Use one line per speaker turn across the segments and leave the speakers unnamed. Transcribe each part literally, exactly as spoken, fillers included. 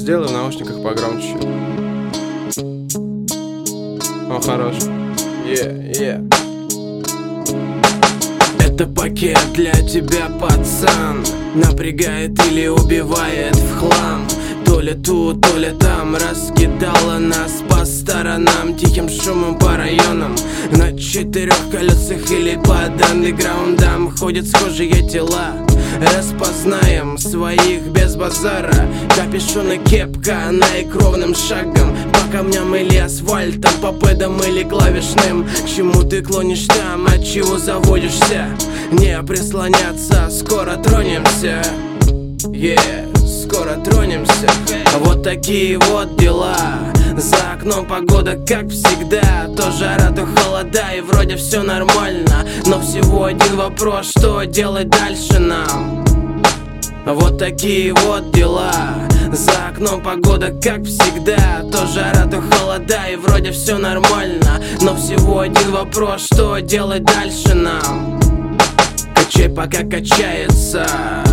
сделай в наушниках погромче. О, хорош. Yeah, yeah.
Это пакет для тебя, пацан. Напрягает или убивает в хлам. То ли тут, то ли там. Раскидала нас по сторонам, тихим шумом по районам. На четырех колесах или под андеграундом ходят схожие тела. Распознаем своих без базара. Капюшон и кепка наикровным шагом. По камням или асфальтом, по пэдам или клавишным. К чему ты клонишь там, от чего заводишься? Не прислоняться, скоро тронемся. Yeah, скоро тронемся. Вот такие вот дела. За окном погода как всегда. То жара, то холода, и вроде все нормально. Но всего один вопрос, что делать дальше нам? Вот такие вот дела. За окном погода как всегда. То жара, то холода, и вроде все нормально. Но всего один вопрос, что делать дальше нам? Качай, пока качается.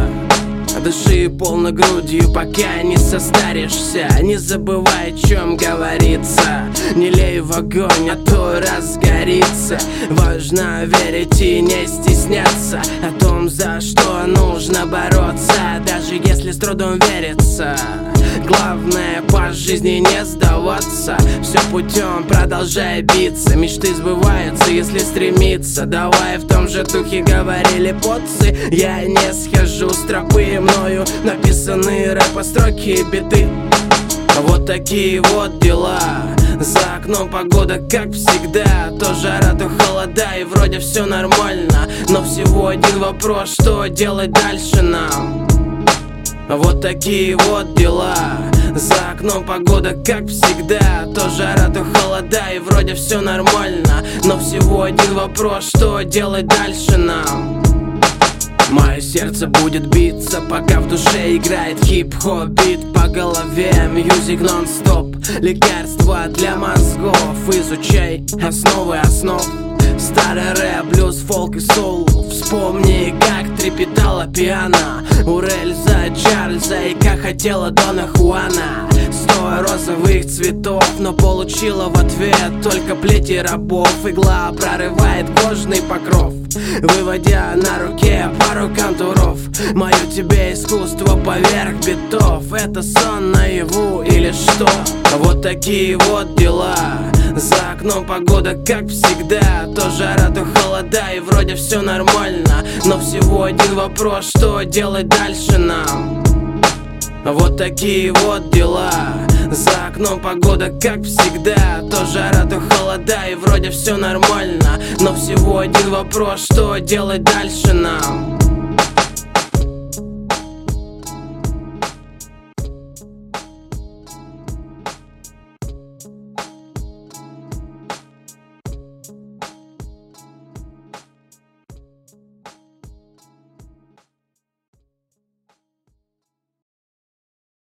Дыши полной грудью, пока не состаришься. Не забывай, о чем говорится. Не лей в огонь, а то разгорится. Важно верить и не стесняться о том, за что нужно бороться, даже если с трудом верится. Главное по жизни не сдаваться. Все путем продолжай биться. Мечты сбываются, если стремиться. Давай в том же духе говорили поцы. Я не схожу с тропы, мною написаны рэп-строки и биты. Вот такие вот дела. За окном погода как всегда. То жара, то холода, и вроде все нормально. Но всего один вопрос, что делать дальше нам? Вот такие вот дела. За окном погода как всегда. То жара, то холода, и вроде все нормально. Но всего один вопрос, что делать дальше нам? Мое сердце будет биться, пока в душе играет хип-хоп бит. По голове мьюзик нон-стоп. Лекарства для мозгов. Изучай основы основ. Старый рэп, блюз, фолк и соул. Вспомни, как трепетала пиано у Рельза Чарльза, и как хотела Дона Хуана. Сто розовых цветов, но получила в ответ только плети рабов. Игла прорывает кожный покров, выводя на руке пару контуров. Мое тебе искусство поверх битов. Это сон наяву или что? Вот такие вот дела. За окном погода как всегда. То жара, то холода, и вроде все нормально. Но всего один вопрос, что делать дальше нам? Вот такие вот дела. За окном погода как всегда. То жара, то холода, и вроде все нормально. Но всего один вопрос, что делать дальше нам?